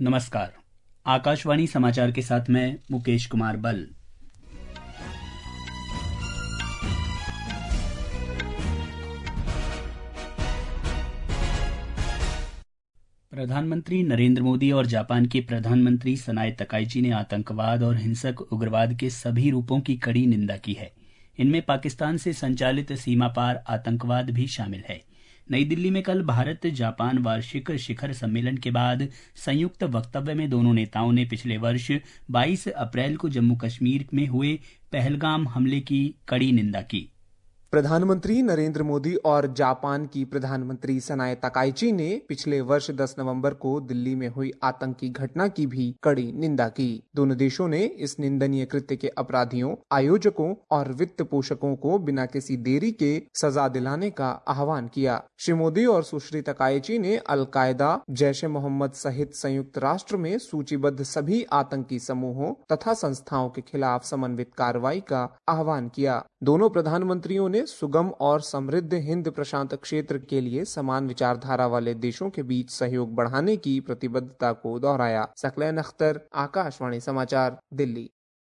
नमस्कार। आकाशवाणी समाचार के साथ मैं मुकेश कुमार बल। प्रधानमंत्री नरेंद्र मोदी और जापान के प्रधानमंत्री सनाए तकाइची ने आतंकवाद और हिंसक उग्रवाद के सभी रूपों की कड़ी निंदा की है। इनमें पाकिस्तान से संचालित सीमा पार आतंकवाद भी शामिल है। नई दिल्ली में कल भारत जापान वार्षिक शिखर सम्मेलन के बाद संयुक्त वक्तव्य में दोनों नेताओं ने पिछले वर्ष 22 अप्रैल को जम्मू कश्मीर में हुए पहलगाम हमले की कड़ी निंदा की। प्रधानमंत्री नरेंद्र मोदी और जापान की प्रधानमंत्री सनाए तकाइची ने पिछले वर्ष 10 नवंबर को दिल्ली में हुई आतंकी घटना की भी कड़ी निंदा की। दोनों देशों ने इस निंदनीय कृत्य के अपराधियों, आयोजकों और वित्त पोषकों को बिना किसी देरी के सजा दिलाने का आह्वान किया। श्री मोदी और सुश्री तकाइची ने अल-कायदा, जैश ए मोहम्मद सहित संयुक्त राष्ट्र में सूचीबद्ध सभी आतंकी समूहों तथा संस्थाओं के खिलाफ समन्वित कार्रवाई का आह्वान किया। दोनों प्रधानमंत्रियों ने सुगम और समृद्ध हिंद प्रशांत क्षेत्र के लिए समान विचारधारा वाले देशों के बीच सहयोग बढ़ाने की प्रतिबद्धता को दोहराया। सकलैन अख्तर, आकाशवाणी समाचार, दिल्ली।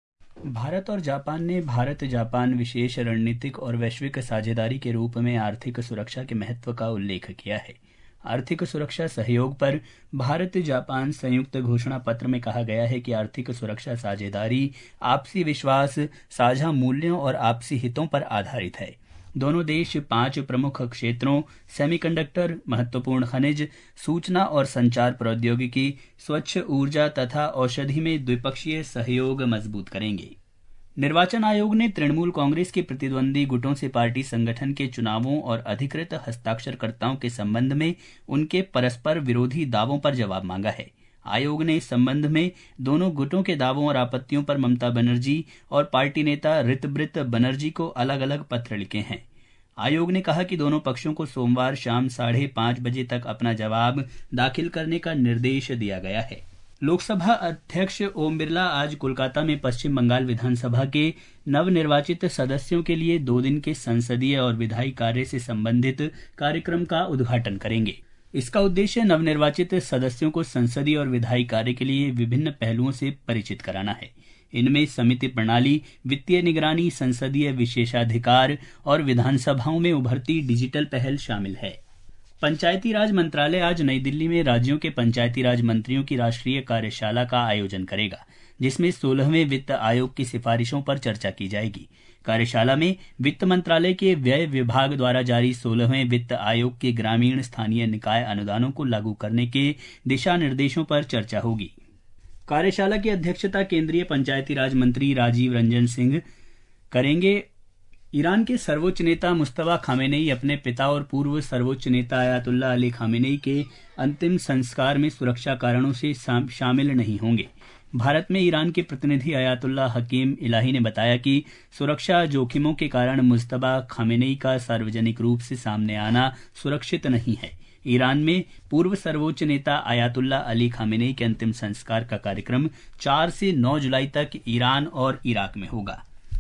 भारत और जापान ने भारत जापान विशेष रणनीतिक और वैश्विक साझेदारी के रूप में आर्थिक सुरक्षा के महत्व का उल्लेख किया है। आर्थिक सुरक्षा सहयोग पर भारत जापान संयुक्त घोषणा पत्र में कहा गया है कि आर्थिक सुरक्षा साझेदारी आपसी विश्वास, साझा मूल्यों और आपसी हितों पर आधारित है। दोनों देश 5 प्रमुख क्षेत्रों सेमीकंडक्टर, महत्वपूर्ण खनिज, सूचना और संचार प्रौद्योगिकी, स्वच्छ ऊर्जा तथा औषधि में द्विपक्षीय सहयोग मजबूत करेंगे। निर्वाचन आयोग ने तृणमूल कांग्रेस के प्रतिद्वंदी गुटों से पार्टी संगठन के चुनावों और अधिकृत हस्ताक्षरकर्ताओं के संबंध में उनके परस्पर विरोधी दावों पर जवाब मांगा है। आयोग ने इस संबंध में दोनों गुटों के दावों और आपत्तियों पर ममता बनर्जी और पार्टी नेता ऋतब्रत बनर्जी को अलग अलग पत्र लिखे हैं। आयोग ने कहा कि दोनों पक्षों को सोमवार शाम 5:30 बजे तक अपना जवाब दाखिल करने का निर्देश दिया गया है। लोकसभा अध्यक्ष ओम बिरला आज कोलकाता में पश्चिम बंगाल विधानसभा के नवनिर्वाचित सदस्यों के लिए 2 दिन के संसदीय और विधायी कार्य से संबंधित कार्यक्रम का उद्घाटन करेंगे। इसका उद्देश्य नवनिर्वाचित सदस्यों को संसदीय और विधायी कार्य के लिए विभिन्न पहलुओं से परिचित कराना है। इनमें समिति प्रणाली, वित्तीय निगरानी, संसदीय विशेषाधिकार और विधानसभाओं में उभरती डिजिटल पहल शामिल है। पंचायती राज मंत्रालय आज नई दिल्ली में राज्यों के पंचायती राज मंत्रियों की राष्ट्रीय कार्यशाला का आयोजन करेगा, जिसमें 16वें वित्त आयोग की सिफारिशों पर चर्चा की जाएगी। कार्यशाला में वित्त मंत्रालय के व्यय विभाग द्वारा जारी 16वें वित्त आयोग के ग्रामीण स्थानीय निकाय अनुदानों को लागू करने के दिशा निर्देशों पर चर्चा होगी। कार्यशाला की अध्यक्षता केंद्रीय पंचायती राज मंत्री राजीव रंजन सिंह करेंगे। ईरान के सर्वोच्च नेता मुस्तफा खामेनेई अपने पिता और पूर्व सर्वोच्च नेता अयातुल्ला अली खामेनेई के अंतिम संस्कार में सुरक्षा कारणों से शामिल नहीं होंगे। भारत में ईरान के प्रतिनिधि अयातुल्ला हकीम इलाही ने बताया कि सुरक्षा जोखिमों के कारण मुस्तफा खामेनेई का सार्वजनिक रूप से सामने आना सुरक्षित नहीं है। ईरान में पूर्व सर्वोच्च नेता अयातुल्ला अली खामेनेई के अंतिम संस्कार का कार्यक्रम 4 से 9 जुलाई तक ईरान और इराक में होगा।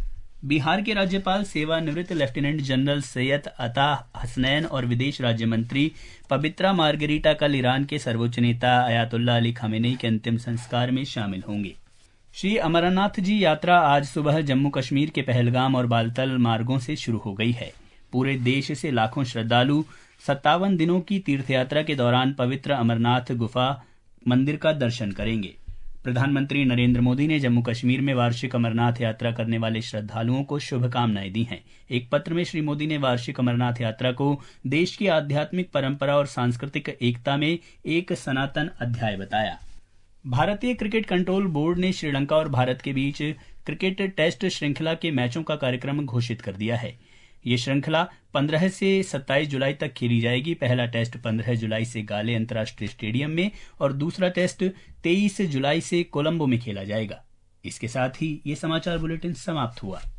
बिहार के राज्यपाल सेवानिवृत्त लेफ्टिनेंट जनरल सैयद अता हसनैन और विदेश राज्य मंत्री पवित्रा मार्गरीटा कल ईरान के सर्वोच्च नेता अयातुल्ला अली खामेनेई के अंतिम संस्कार में शामिल होंगे। श्री अमरनाथ जी यात्रा आज सुबह जम्मू कश्मीर के पहलगाम और बालतल मार्गों से शुरू हो गई है। पूरे देश से लाखों श्रद्धालु 57 दिनों की तीर्थयात्रा के दौरान पवित्र अमरनाथ गुफा मंदिर का दर्शन करेंगे। प्रधानमंत्री नरेंद्र मोदी ने जम्मू कश्मीर में वार्षिक अमरनाथ यात्रा करने वाले श्रद्धालुओं को शुभकामनाएं दी हैं। एक पत्र में श्री मोदी ने वार्षिक अमरनाथ यात्रा को देश की आध्यात्मिक परंपरा और सांस्कृतिक एकता में एक सनातन अध्याय बताया। भारतीय क्रिकेट कंट्रोल बोर्ड ने श्रीलंका और भारत के बीच क्रिकेट टेस्ट श्रृंखला के मैचों का कार्यक्रम घोषित कर दिया है। ये श्रृंखला 15 से 27 जुलाई तक खेली जाएगी। पहला टेस्ट 15 जुलाई से गाले अंतर्राष्ट्रीय स्टेडियम में और दूसरा टेस्ट 23 जुलाई से कोलंबो में खेला जाएगा। इसके साथ ही ये समाचार बुलेटिन समाप्त हुआ।